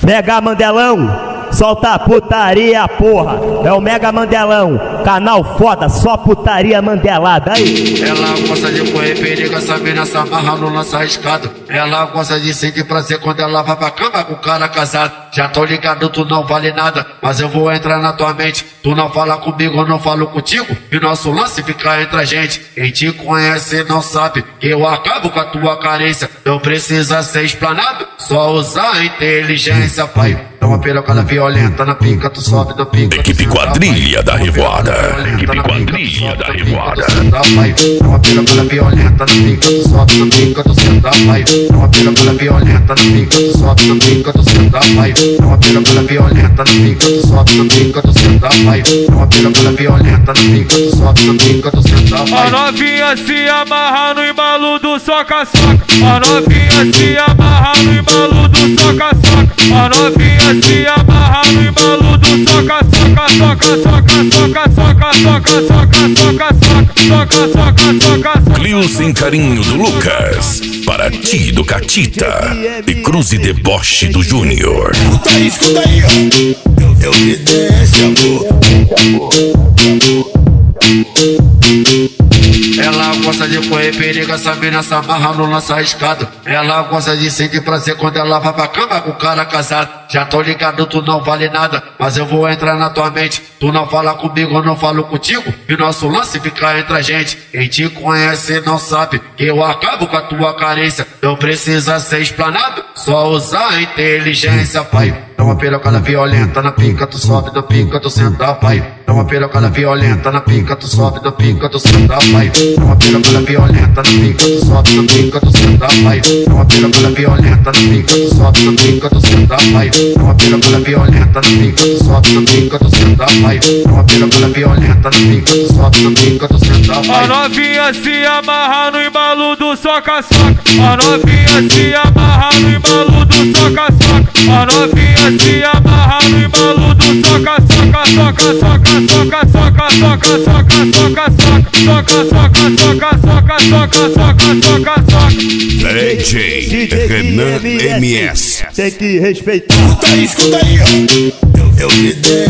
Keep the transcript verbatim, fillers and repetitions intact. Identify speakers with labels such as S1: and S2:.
S1: Mega Mandelão, solta a putaria, porra. É o Mega Mandelão, canal foda, só putaria mandelada aí.
S2: Ela gosta de correr perigo, essa mina se amarra no lança escada. Ela gosta de sentir prazer quando ela vai pra cama com o cara casado. Já tô ligado, tu não vale nada, mas eu vou entrar na tua mente. Tu não fala comigo, eu não falo contigo, e nosso lance fica entre a gente. Quem te conhece não sabe que eu acabo com a tua carência. Não precisa ser explanado, só usar a inteligência, pai. Dá uma pirocada violenta na pica, tu sobe na pica.
S3: Equipe Quadrilha da Revoada. Equipe Quadrilha da Revoada.
S2: Dá uma pirocada violenta na pica, tu sobe na pica, tu senta, pai. Dá uma pirocada violenta na pica, tu sobe na pica, tu senta, pai. Dá uma pirocada violenta na pica, tu sobe na pica, tu senta, pai. Dá uma pirocada violenta na pica, tu sobe na pica, tu senta, pai.
S4: A novinha se amarra no embalo do soca-soca. A novinha se amarra no embalo do soca-soca. A novinha se amarra no embalo do soca-soca, soca, soca, soca, soca, soca, soca, soca, soca, soca, soca, soca.
S3: Clio sem carinho do Lucas, para ti do Catita e Cruze Deboche do Júnior.
S5: Escuta aí, escuta aí, ó. Eu, eu me desce, amor.
S2: Ela gosta de correr perigo, essa mina se amarra no lança escada. Ela gosta de sentir prazer quando ela vai pra cama com o cara casado. Já tô ligado, tu não vale nada, mas eu vou entrar na tua mente. Tu não fala comigo, eu não falo contigo, e nosso lance fica entre a gente. Quem te conhece não sabe que eu acabo com a tua carência. Não precisa ser explanado, só usar a inteligência, pai. Dá uma pirocada violenta na pica, tu sobe na pica, tu senta, pai. Dá uma pirocada violenta na pica, tu sobe na pica, tu senta, pai. Dá uma pirocada violenta na pica, tu sobe na pica, tu senta, pai. Dá uma pirocada violenta na pica, tu sobe na pica, tu senta, pai. Dá uma pirocada violenta na pica, tu sobe na pica, tu senta, pai. Dá uma pirocada violenta na pica, tu sobe na pica, tu senta, pai.
S4: A novinha se amarra no embalo do soca-soca. A novinha se amarra no embalo do soca-soca. A novinha se amarra no embalo do soca-soca, soca, soca, soca, soca, soca, soca, soca, soca, soca, soca, soca, soca, soca, soca, soca.
S3: D J Renan M S.
S1: Tem que respeitar.
S5: Escuta aí, escuta aí, ó. Eu, eu me desce.